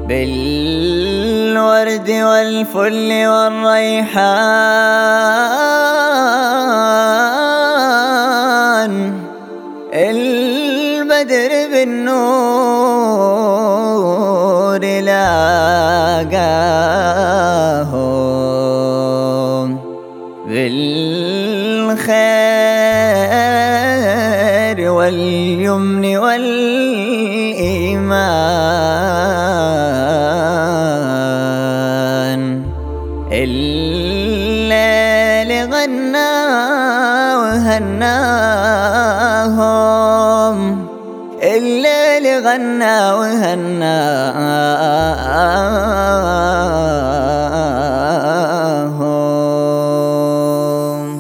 بالورد والفل والريحان، البدر بالنور لاقاهم، بالخير واليمن والإيمان. الليل غنى وهناهم، الليل غنى وهناهم.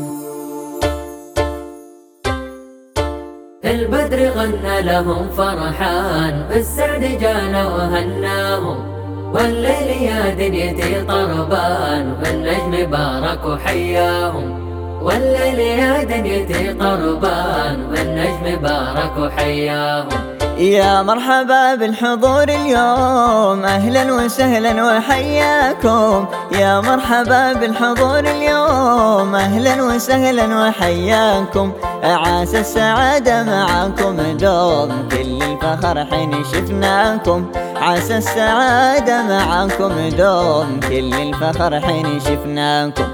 البدر غنى لهم فرحان، بالسعد جانا وهناهم، والليل يا دنيتي طربان، بالنجم بارك وحياهم. والليل يا دنيتي طربان، بالنجم بارك وحياهم. يا مرحبا بالحضور اليوم، أهلا وسهلا وحياكم. يا مرحبا بالحضور اليوم، أهلا وسهلا وحياكم. عسى السعادة معاكم دوم، كل الفخر حين شفناكم. عسى السعادة معاكم دوم، كل الفخر حين شفناكم.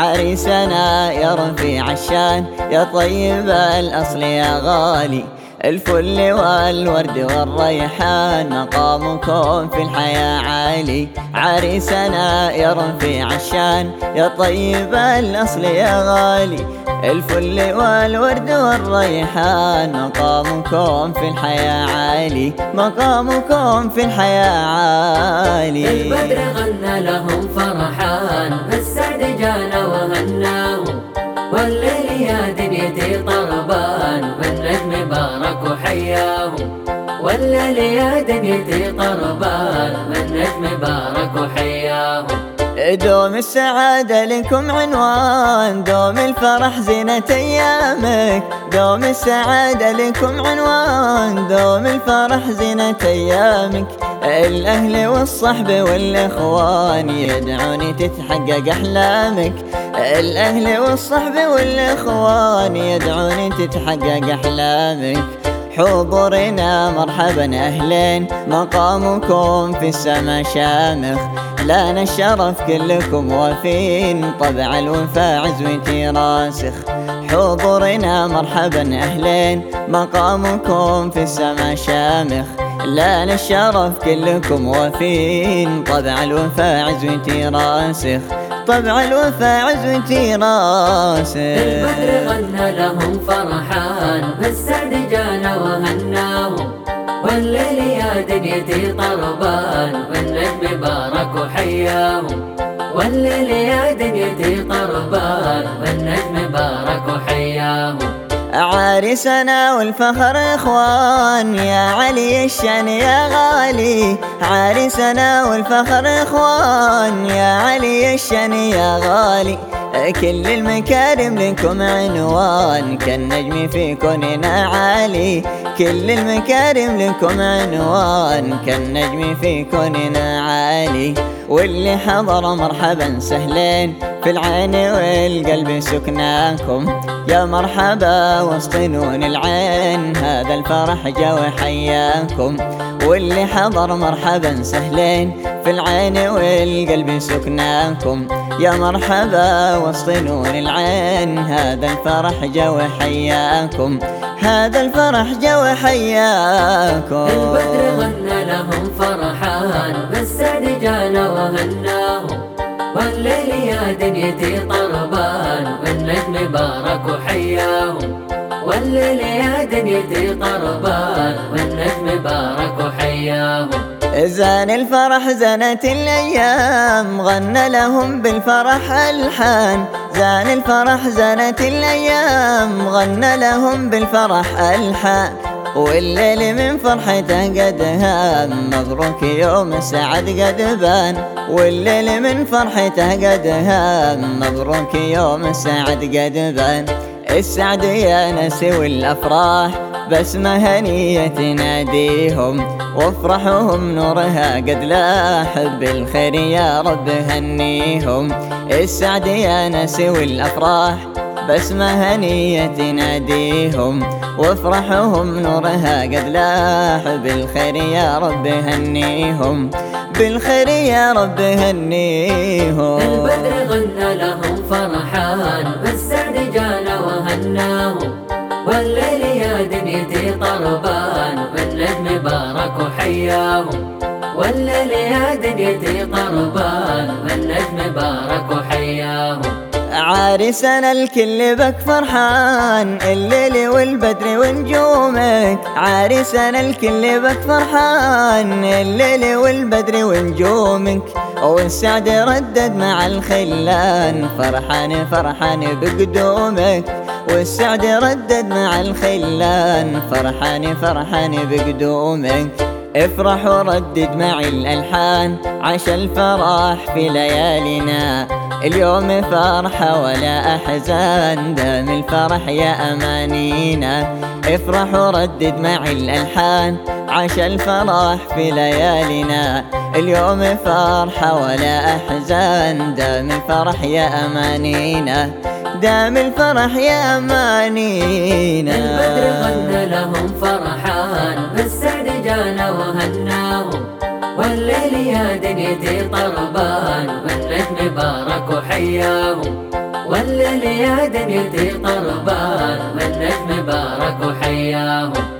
عريسنا يا رفيع الشان، يا طيب الأصل يا غالي، الفل والورد والريحان، مقامكم في الحياة عالي. عريسنا يا رفيع الشان، يا طيب الأصل يا غالي، الفل والورد والريحان، مقامكم في الحياة عالي، مقامكم في الحياة عالي. البدر غنى لهم فرحان، بالسعد جانا وهناهم، والليل يا دنيتي طربان، بالنجم بارك وحياهم. والليل يا دنيتي طربان، بالنجم بارك وحياهم. دوم السعادة لكم عنوان، دوم الفرح زينة أيامك. دوم السعادة لكم عنوان، دوم الفرح زينة أيامك. الأهل والصحب والإخوان يدعوني تتحقق أحلامك. الأهل والصحب والإخوان يدعوني تتحقق أحلامك. حضورنا مرحبا أهلين، مقامكم في السما شامخ. لنا الشرف كلكم وفين، طبع الوفا عزوتي راسخ. حضورنا مرحبا أهلين، مقامكم في السما شامخ. لنا الشرف كلكم وفين، طبع الوفا عزوتي راسخ. طبع الوفا عزوتي راسخ. البدر غنى لهم فرحان، بالسعد جانا وهناهم، والليل يا دنيتي طربان، بالنجم بارك وحياهم. والليل يا دنيتي طربان، بالنجم بارك وحياهم. عريسنا والفخر اخوان، يا علي الشان يا غالي. عريسنا والفخر اخوان، يا علي الشان يا غالي. كل المكارم لكم عنوان، كالنجم في كوننا عالي. كل المكارم لكم عنوان، كالنجم في كوننا عالي. واللي حضر مرحبا سهلين، في العين والقلب سكناكم. يا مرحبا وسط نون العين، هذا الفرح جا وحياكم. واللي حضر مرحبا سهلين، في العين والقلب سكناكم. يا مرحبا وسط نور العين، هذا الفرح جا وحياكم. هذا الفرح جا وحياكم. البدر غنى لهم فرحان، بالسعد جانا وهناهم، والليل يا دنيتي طربان، بالنجم بارك وحياهم. والليل يا دنيتي طربان، بالنجم بارك وحياهم. زان الفرح زانت الأيام، غنى لهم بالفرح ألحان. زان الفرح زانت الأيام، غنى لهم بالفرح ألحان. والليل من فرحته قد هام، مبروك يوم السعد قد بان. والليل من فرحته قد هام، مبروك يوم السعد قد بان. السعد يا ناس والأفراح، بسمة هنية تناديهم. وافرحهم نورها قد لاح، بالخير يا رب هنيهم. السعد يا ناس والأفراح بسمة هنية تناديهم، وافرحهم نورها قد لاح، بالخير يا رب هنيهم، بالخير يا رب هنيهم. البدر غنى لهم فرحان، بالسعد جانا وهناهم، والليل يا دنيتي طربان، والنجم بارك وحياهم، والليل يا دنيتي طربان، والنجم بارك وحياهم. عارسنا الكل بك فرحان، الليل والبدر ونجومك. عارسنا الكل بك فرحان، الليل والبدر ونجومك. والسعد ردد مع الخلان، فرحان فرحان بقدومك. والسعد ردد مع الخلان، فرحان فرحان بقدومك. افرح وردد معي الألحان، عاش الفرح في ليالينا. اليوم فرحة ولا أحزان، دام الفرح يا أمانينا. افرح وردد معي الألحان، عاش الفرح في ليالينا. اليوم فرحة ولا أحزان، دام الفرح يا أمانينا، دام الفرح يا أمانينا. البدر غنى لهم فرحان، بالسعد جانا وهناهم، والليل يا دنيتي طربان، والنجم بارك وحياهم، والليل يا دنيتي طربان، والنجم بارك وحياهم.